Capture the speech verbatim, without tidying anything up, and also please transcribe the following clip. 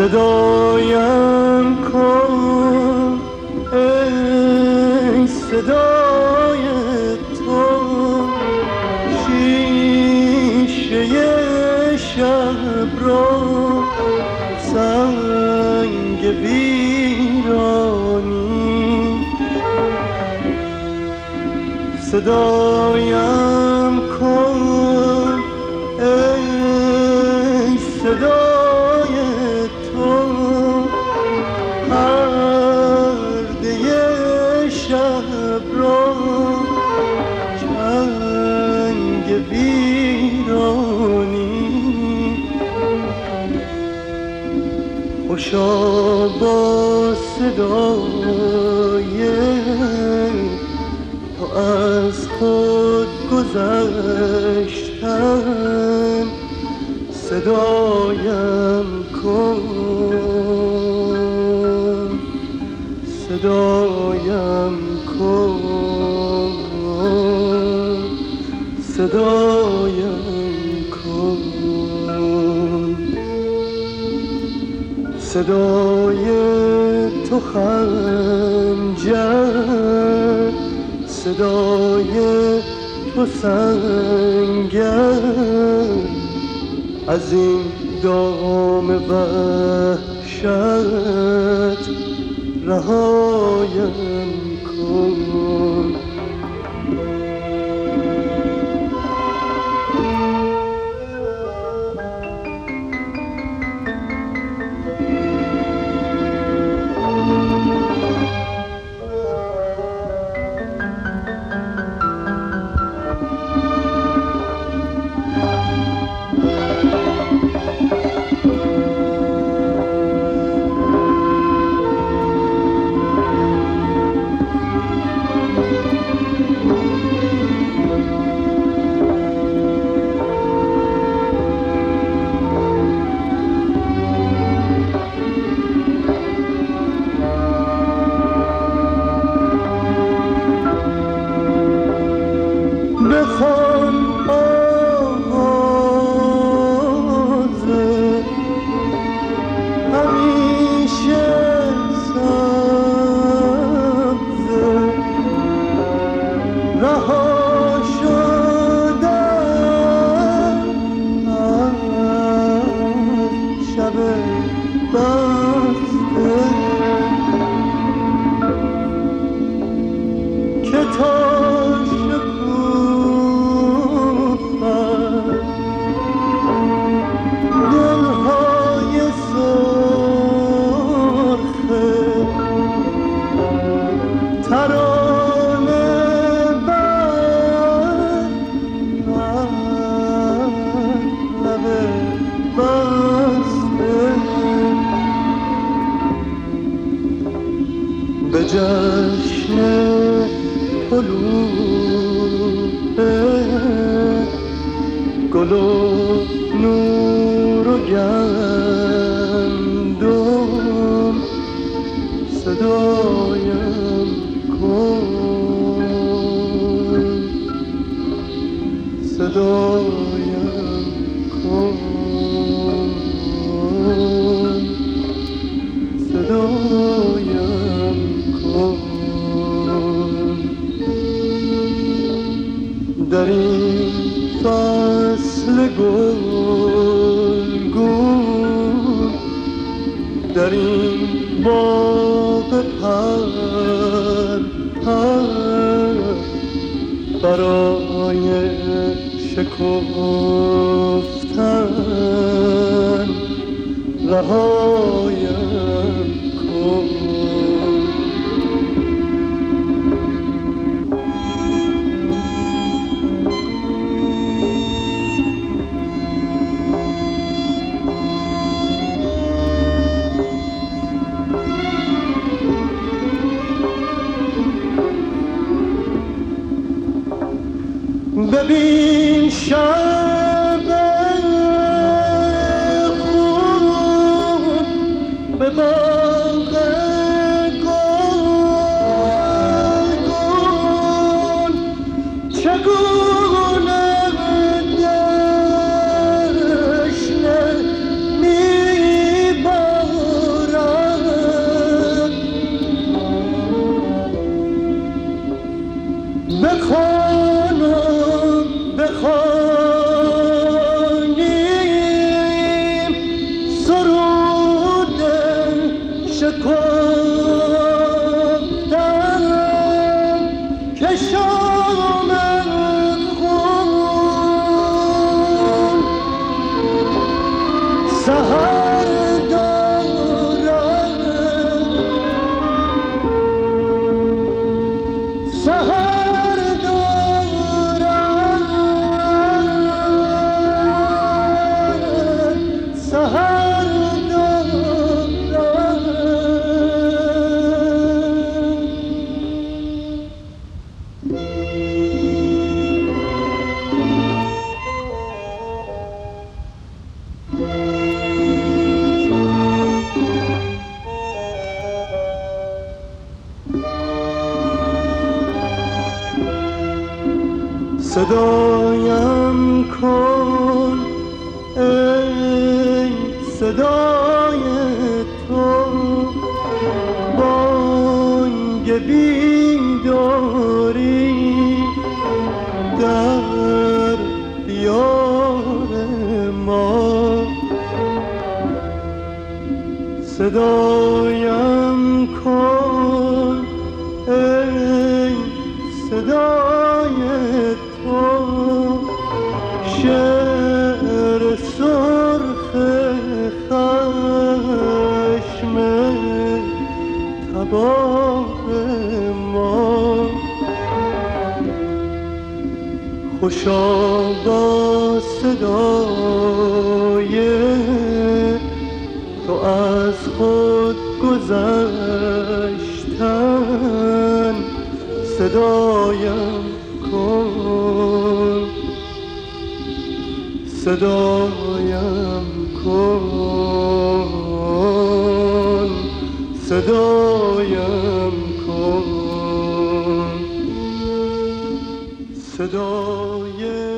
صدایم کن ای صدای تو، شیشه شب را سنگ ویرانی. صدایم کن ای صدای تو، پرده شب را چنگ ویرانی. خوشا با صدای تو از خود گذشتن، صدایم کن صدایم کن صدایم کن. صدای تو خنجر، صدای تو سنگر، از این دام وحشت رهایم کن. به جشن طلوع گل و نور و گندم، صدایم کن صدایم کن صدایم کن. در این فصل گلگون، در این باغ پر پر، برای شکفتن رهایم کن. ببین شب خون به باغ صدایم کن ای صدای تو، بانگ بیداری در دیار ما. صدایم کن ای صدای تو، شعر سرخ خشم تباه ما. خوشا با صدای تو از خود گذشتن، صدایم کن صدایم کن صدایم کن صدای